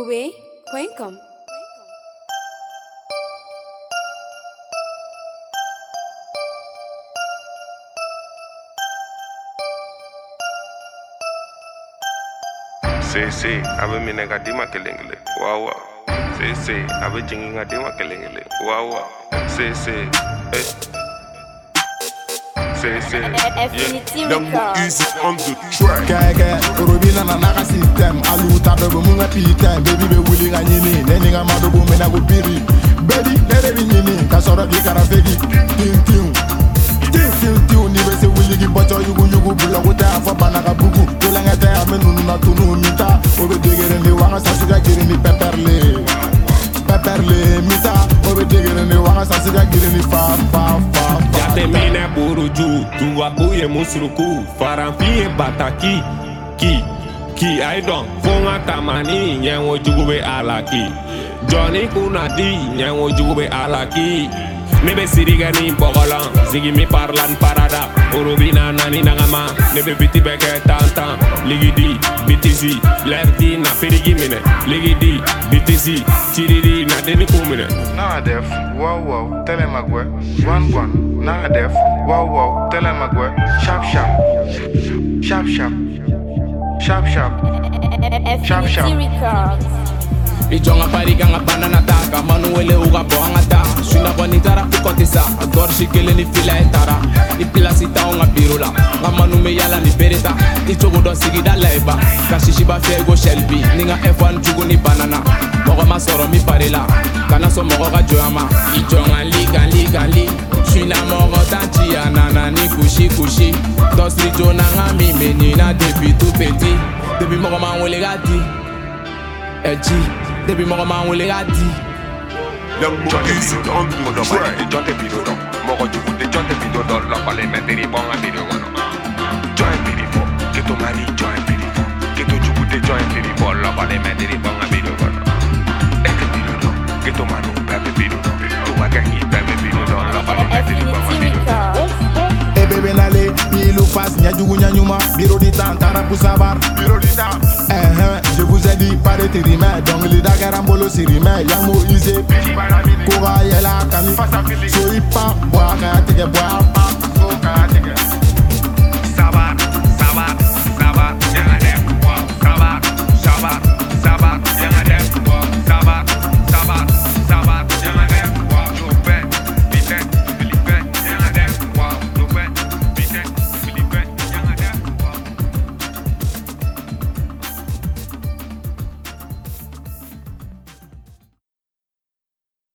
Jugube.com. Sí, a ver mi negativa que lengle, wow. Sí, a ver chingin negativa que lengle, wow. Sí, Easy on the track. Keke, Urubina na naka system. Aluta dogo munga pitem. Baby be willing a nyini. Neninga madogo mena gupiri. Baby, nere binyini. Kasora bikara fegi. Ting. Ni bese willing ki bocho yugu bula wuta afa banaka bugu. Tulanga te amenu na tunu mita. Obe degere ni wanga sasuga giri ni pepperle mita. Obe degere ni wanga sasuga giri ni fa. Temine buruju, tu abuye musruku, farampiye bataki, ki I don't fonga tamani, nyango jugube alaki, Johnny kunadi, nyango jugube alaki, nebe siriga ni bogolan, zigi mi parlan parada, urubina nani nangama, nebe biti beke tantan, ligidi, BTC, lerti na perigi mine, ligidi, BTC, chiridi na deni kumine. Nah def, wow, tell him a gwe, one. Nah def, wow, tell him a gwe, sharp. Ijonga pariga nga banana taka manuele uga boanga ta Shuna boni tara ukotisa Ador shikele ni fila etara Ni pila sita unga birula Nga manume yala ni bereta Ichogo don sigida laiba Kashishiba fego shelby Ninga F1 jugu ni banana Mogo masoro mi parela Kana so mogo ga joama Ijonga li Shuna mogo tanchi ya nana ni kushi Dosri jona nga mi meni na depi tu peti Depi mogo manwele gati Eji Debi mogo man wole gadi Easy on the track. Mogo jugu de jonte pido do la pale meteri bonga video gono. Join pirifo, que to mari join pirifo, que to jugu de join pirifo la pale meteri bonga video gono. Eke pido do, que to manu pepe pido do, tu wagangi pepe pido do la pale meteri bonga video gono. Bebe nale, pilu fas, nyajugu nyanyuma. Biro di tan, tara pusabar. Biro di tan. Je vous ai dit, pas de térimé. Donc les dagarambolo sirimé. Yang mo ise. Koga yela kami. Soy pa, boa kaya tege boa pa. So kaya tege.